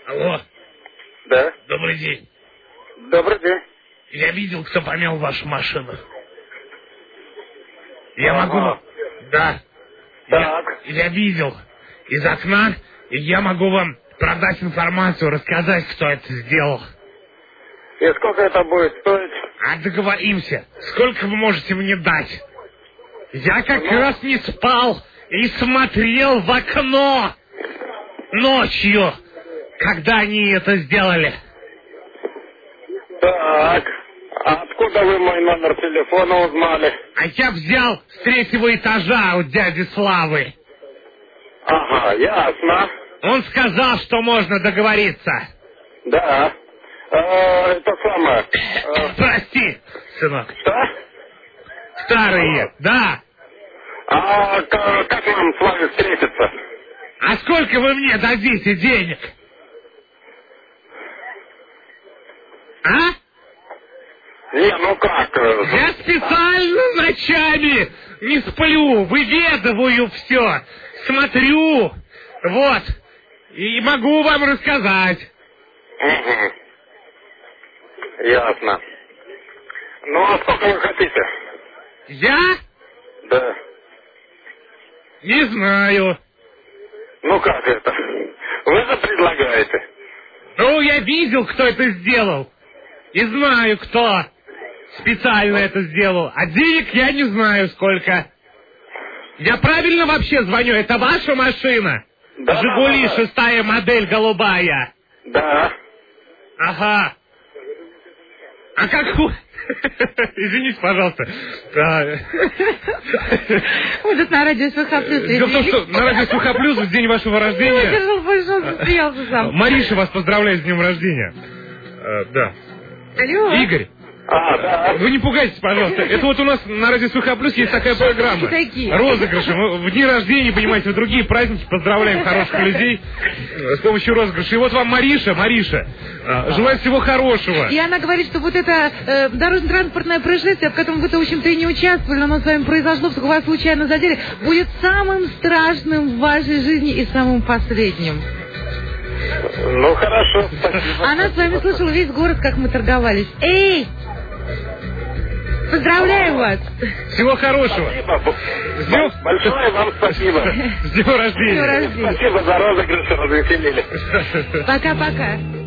Алло. Да. Добрый день. Добрый день. Я видел, кто помел вашу машину. Я могу... Да. Так. Я видел из окна, и я могу вам продать информацию, рассказать, кто это сделал. И сколько это будет стоить? А договоримся. Сколько вы можете мне дать? Я как раз не спал и смотрел в окно ночью, когда они это сделали. Так. А откуда вы мой номер телефона узнали? А я взял с 3-го этажа у дяди Славы. Ага, ясно. Он сказал, что можно договориться. Да. Это самое. Прости, сынок. Что? Старые, да. А как нам с вами встретиться? А сколько вы мне дадите денег? А? Не, ну как? Я специально ночами не сплю, выведываю все, смотрю, вот, и могу вам рассказать. Угу. Ясно. Ну, а сколько вы хотите? Я? Да. Не знаю. Ну как это? Вы же предлагаете. Ну, я видел, кто это сделал. И знаю, кто специально это сделал. А денег я не знаю сколько. Я правильно вообще звоню? Это ваша машина? Да. «Жигули», 6-я модель, голубая. Да. Ага. А как... Извините, пожалуйста. Вот это на радио СВХ плюс. Дело в том, что на радио СВХ плюс в день вашего рождения... Мариша вас поздравляет с днем рождения. Да. Алло. Игорь. Да. Вы не пугайтесь, пожалуйста. Это вот у нас на радио СВХ плюс есть такая программа. Розыгрыши. Мы в дни рождения, понимаете, в другие праздники поздравляем хороших людей с помощью розыгрыша. И вот вам Мариша, желаю всего хорошего. И она говорит, что вот это дорожно-транспортное происшествие, в котором вы-то, в общем-то, и не участвовали, оно с вами произошло, что вас случайно задели, будет самым страшным в вашей жизни и самым последним. Ну, хорошо, спасибо. Она с вами слышала весь город, как мы торговались. Эй! Поздравляю вас! Всего хорошего! Спасибо. Большое вам спасибо. С днем рождения! Спасибо за розыгрыш, развеселили. Пока-пока.